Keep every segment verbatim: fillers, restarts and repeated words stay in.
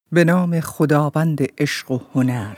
به نام خداوند عشق و هنر.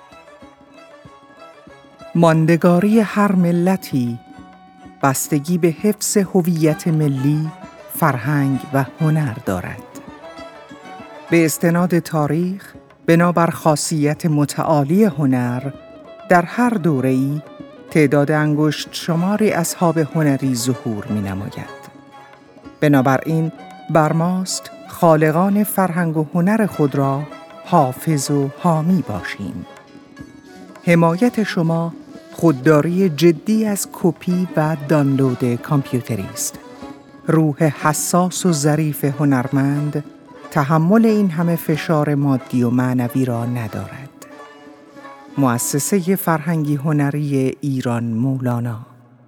ماندگاری هر ملتی بستگی به حفظ هویت ملی، فرهنگ و هنر دارد. به استناد تاریخ، بنابر خاصیت متعالی هنر، در هر دوره‌ای تعداد انگشت شماری اصحاب هنری ظهور می‌نماید. بنابراین بر ماست خالقان فرهنگ و هنر خود را حافظ و حامی باشیم. حمایت شما خودداری جدی از کپی و دانلود کامپیوتری است. روح حساس و ظریف هنرمند تحمل این همه فشار مادی و معنوی را ندارد. مؤسسه فرهنگی هنری ایران مولانا.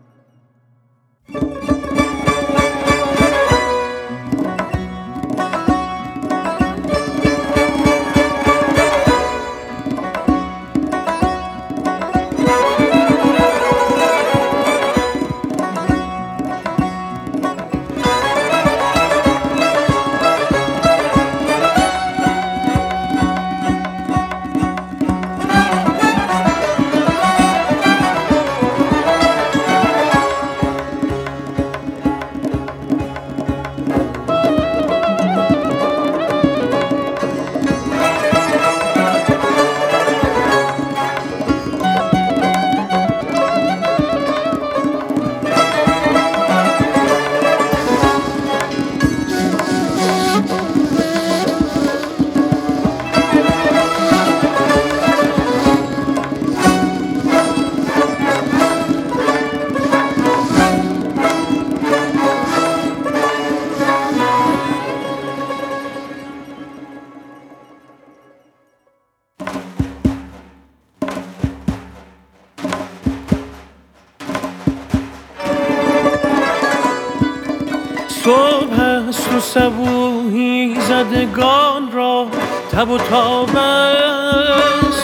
صبح است و صبوحی زدگان را تب و تاب است.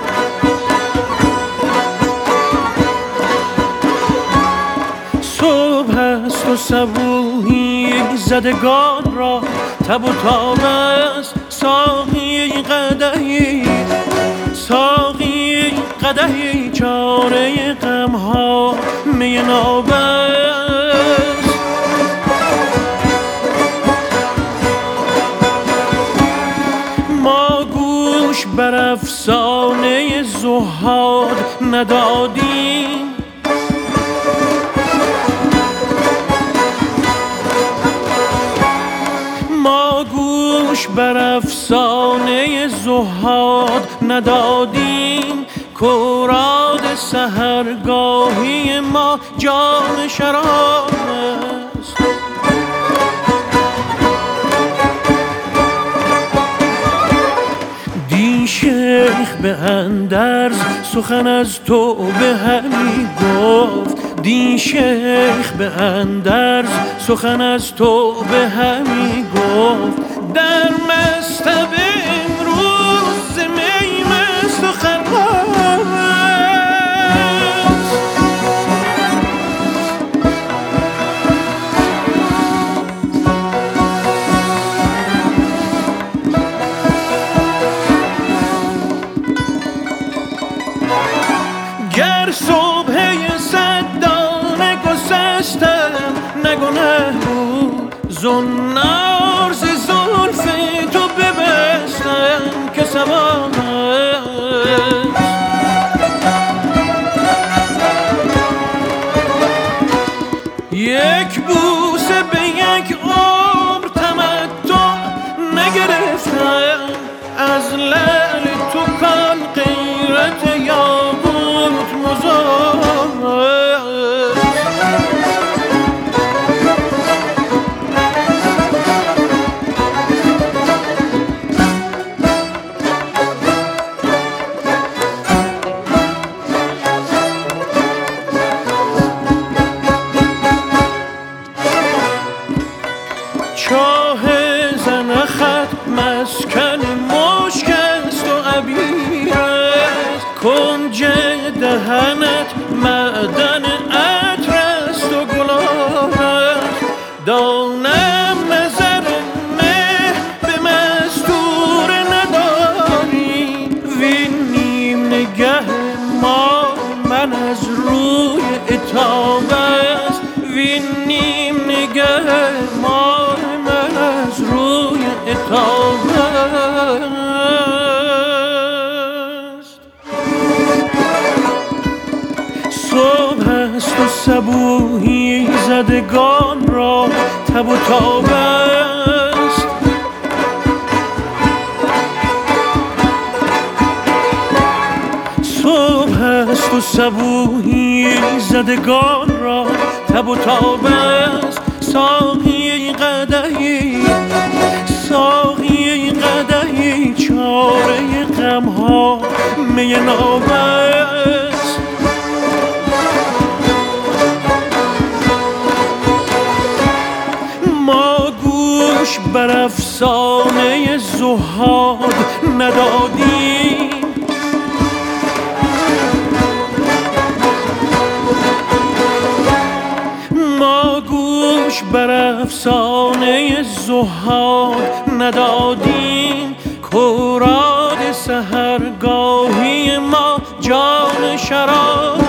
صبح است و صبوحی زدگان را تب و تاب است. ساقی قدحی ساقی قدحی چاره غم‌ها می ناب است. بر افسانه زهاد ندادیم، ما گوش بر افسانه زهاد ندادیم. کوراد سحرگاهی ما جام شراب است. شیخ به اندرز سخن از تو به همی گفت. دی شیخ به اندرز سخن از تو به همی گفت. در مصطبه امروز می مست و خرماست. گر صبح صد دانه گسستم نگنه بود، زنار ز زلف تو ببستم که ثواب است. یک بوسه به یک عمر تمتع نگرفتم، از لعل تو کان غیرت یاقوت مزار. چاه زنخت مسکن مشک است و عبیر است. کنج دهنت معدن عطر است و گلاب است. دانم نظر مه به مستور ندارد. آفتاب است. صبح است و صبوحی زدگان را تب و تاب است. صبح است و صبوحی زدگان را تب و تاب است. ساقی قدحی ساقی قدحی چاره غمها می ناب است. ما گوش بر افسانه زهاد ندادیم. ما گوش بر افسانه زهاد ندادیم. کوراد سحرگاهی ما جام شراب